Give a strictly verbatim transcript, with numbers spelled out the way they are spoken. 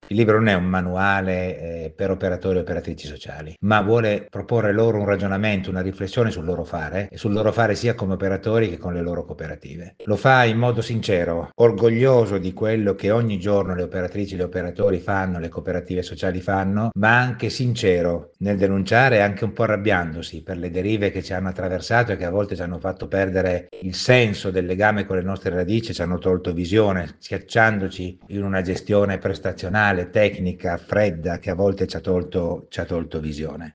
Il libro non è un manuale eh, per operatori e operatrici sociali, ma vuole proporre loro un ragionamento, una riflessione sul loro fare e sul loro fare sia come operatori che con le loro cooperative. Lo fa in modo sincero, orgoglioso di quello che ogni giorno le operatrici e gli operatori fanno, le cooperative sociali fanno, ma anche sincero nel denunciare e anche un po' arrabbiandosi per le derive che ci hanno attraversato e che a volte ci hanno fatto perdere il senso del legame con le nostre radici, ci hanno tolto visione, schiacciandoci in una gestione prestazionale, tecnica, fredda, che a volte ci ha tolto, ci ha tolto visione.